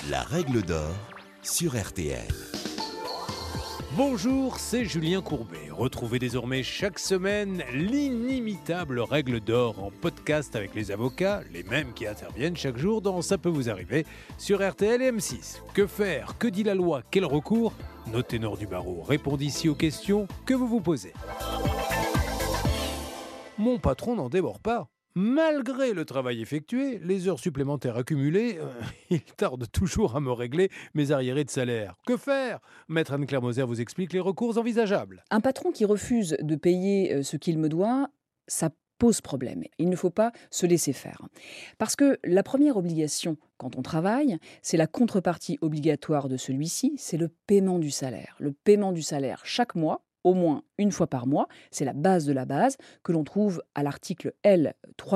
La règle d'or sur RTL. Bonjour, c'est Julien Courbet. Retrouvez désormais chaque semaine l'inimitable règle d'or en podcast avec les avocats, les mêmes qui interviennent chaque jour dans Ça peut vous arriver sur RTL et M6. Que faire ? Que dit la loi ? Quel recours ? Nos ténors du barreau répondent ici aux questions que vous vous posez. Mon patron n'en déborde pas. Malgré le travail effectué, les heures supplémentaires accumulées, il tarde toujours à me régler mes arriérés de salaire. Que faire ? Maître Anne-Claire Moser vous explique les recours envisageables. Un patron qui refuse de payer ce qu'il me doit, ça pose problème. Il ne faut pas se laisser faire. Parce que la première obligation quand on travaille, c'est la contrepartie obligatoire de celui-ci, c'est le paiement du salaire. Le paiement du salaire chaque mois, au moins une fois par mois, c'est la base de la base que l'on trouve à l'article L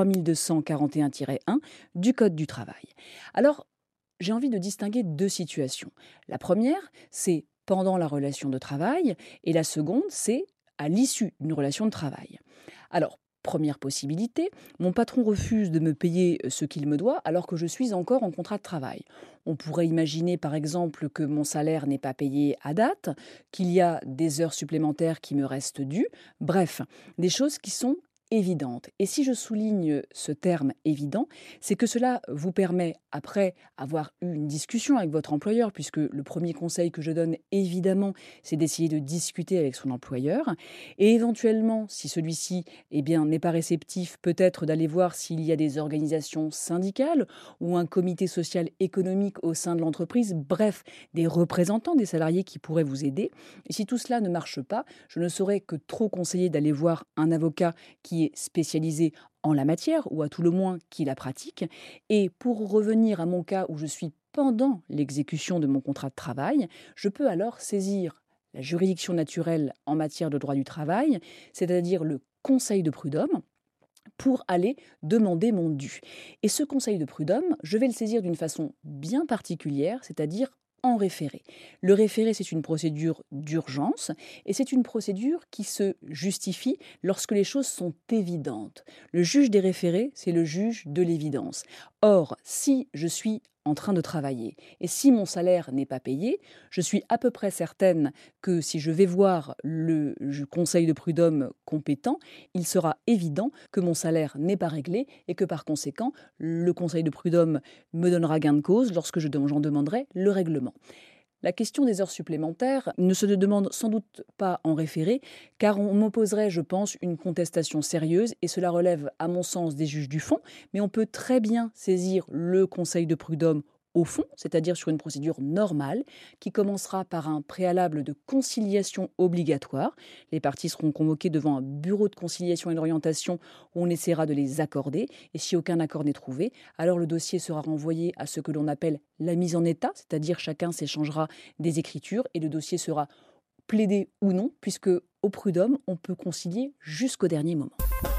3241-1 du Code du travail. Alors, j'ai envie de distinguer deux situations. La première, c'est pendant la relation de travail, et la seconde, c'est à l'issue d'une relation de travail. Alors, première possibilité, mon patron refuse de me payer ce qu'il me doit alors que je suis encore en contrat de travail. On pourrait imaginer par exemple que mon salaire n'est pas payé à date, qu'il y a des heures supplémentaires qui me restent dues, bref, des choses qui sont évidentes. Et si je souligne ce terme évident, c'est que cela vous permet, après avoir eu une discussion avec votre employeur, puisque le premier conseil que je donne, évidemment, c'est d'essayer de discuter avec son employeur, et éventuellement, si celui-ci n'est pas réceptif, peut-être d'aller voir s'il y a des organisations syndicales ou un comité social économique au sein de l'entreprise, bref, des représentants des salariés qui pourraient vous aider. Et si tout cela ne marche pas, je ne saurais que trop conseiller d'aller voir un avocat qui est spécialisé en la matière, ou à tout le moins qui la pratique. Et pour revenir à mon cas où je suis pendant l'exécution de mon contrat de travail, je peux alors saisir la juridiction naturelle en matière de droit du travail, c'est-à-dire le conseil de prud'homme, pour aller demander mon dû. Et ce conseil de prud'homme, je vais le saisir d'une façon bien particulière, c'est-à-dire en référé. Le référé, c'est une procédure d'urgence et c'est une procédure qui se justifie lorsque les choses sont évidentes. Le juge des référés, c'est le juge de l'évidence. Or, si je suis en train de travailler et si mon salaire n'est pas payé, je suis à peu près certaine que si je vais voir le conseil de prud'homme compétent, il sera évident que mon salaire n'est pas réglé et que par conséquent, le conseil de prud'homme me donnera gain de cause lorsque j'en demanderai le règlement. La question des heures supplémentaires ne se demande sans doute pas en référé, car on m'opposerait, je pense, une contestation sérieuse, et cela relève, à mon sens, des juges du fond, mais on peut très bien saisir le conseil de prud'homme au fond, c'est-à-dire sur une procédure normale, qui commencera par un préalable de conciliation obligatoire. Les parties seront convoquées devant un bureau de conciliation et d'orientation où on essaiera de les accorder, et si aucun accord n'est trouvé, alors le dossier sera renvoyé à ce que l'on appelle la mise en état, c'est-à-dire chacun s'échangera des écritures et le dossier sera plaidé ou non, puisque au prud'homme, on peut concilier jusqu'au dernier moment.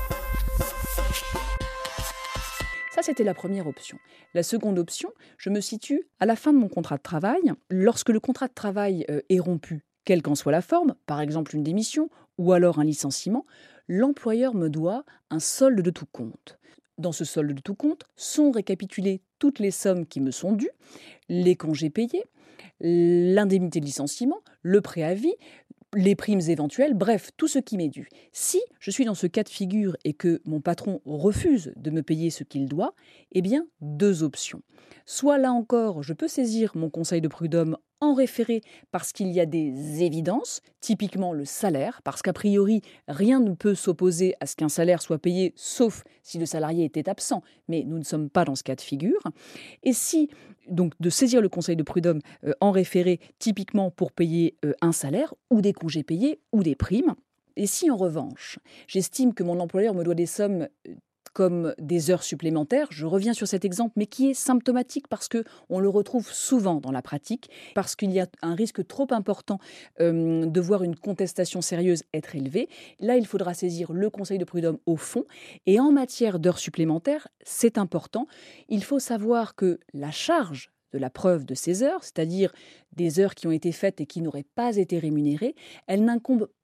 Ça, c'était la première option. La seconde option, je me situe à la fin de mon contrat de travail. Lorsque le contrat de travail est rompu, quelle qu'en soit la forme, par exemple une démission ou alors un licenciement, l'employeur me doit un solde de tout compte. Dans ce solde de tout compte sont récapitulées toutes les sommes qui me sont dues, les congés payés, l'indemnité de licenciement, le préavis, les primes éventuelles, bref, tout ce qui m'est dû. Si je suis dans ce cas de figure et que mon patron refuse de me payer ce qu'il doit, eh bien, deux options. Soit là encore, je peux saisir mon conseil de prud'homme en référé parce qu'il y a des évidences, typiquement le salaire, parce qu'a priori, rien ne peut s'opposer à ce qu'un salaire soit payé, sauf si le salarié était absent, mais nous ne sommes pas dans ce cas de figure. Et si, donc, de saisir le conseil de prud'homme en référé, typiquement pour payer un salaire, ou des congés payés, ou des primes. Et si, en revanche, j'estime que mon employeur me doit des sommes comme des heures supplémentaires, je reviens sur cet exemple, mais qui est symptomatique parce qu'on le retrouve souvent dans la pratique, parce qu'il y a un risque trop important de voir une contestation sérieuse être élevée. Là, il faudra saisir le conseil de prud'homme au fond. Et en matière d'heures supplémentaires, c'est important. Il faut savoir que la charge de la preuve de ces heures, c'est-à-dire des heures qui ont été faites et qui n'auraient pas été rémunérées, elle n'incombe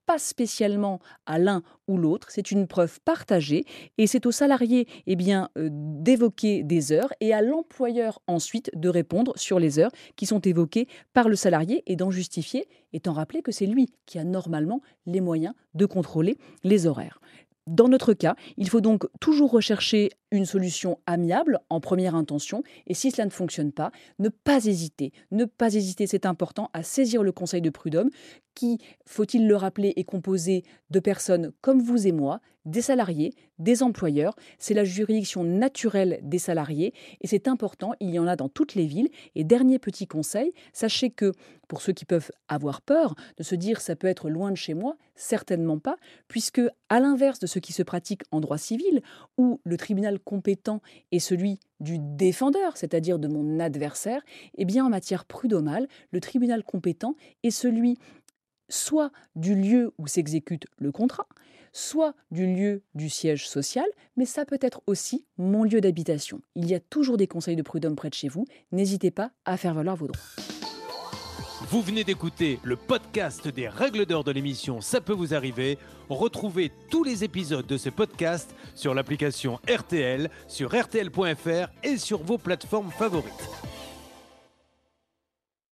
pas spécialement à l'un ou l'autre, c'est une preuve partagée et c'est au salarié d'évoquer des heures et à l'employeur ensuite de répondre sur les heures qui sont évoquées par le salarié et d'en justifier, étant rappelé que c'est lui qui a normalement les moyens de contrôler les horaires. Dans notre cas, il faut donc toujours rechercher une solution amiable en première intention et si cela ne fonctionne pas, ne pas hésiter, c'est important, à saisir le conseil de prud'homme qui, faut-il le rappeler, est composé de personnes comme vous et moi, des salariés, des employeurs. C'est la juridiction naturelle des salariés et c'est important, il y en a dans toutes les villes. Et dernier petit conseil, sachez que pour ceux qui peuvent avoir peur de se dire ça peut être loin de chez moi, certainement pas, puisque à l'inverse de ce qui se pratique en droit civil, où le tribunal compétent est celui du défendeur, c'est-à-dire de mon adversaire, eh bien en matière prud'homale, le tribunal compétent est celui soit du lieu où s'exécute le contrat, soit du lieu du siège social, mais ça peut être aussi mon lieu d'habitation. Il y a toujours des conseils de prud'homme près de chez vous, n'hésitez pas à faire valoir vos droits. Vous venez d'écouter le podcast des règles d'or de l'émission Ça peut vous arriver. Retrouvez tous les épisodes de ce podcast sur l'application RTL, sur rtl.fr et sur vos plateformes favorites.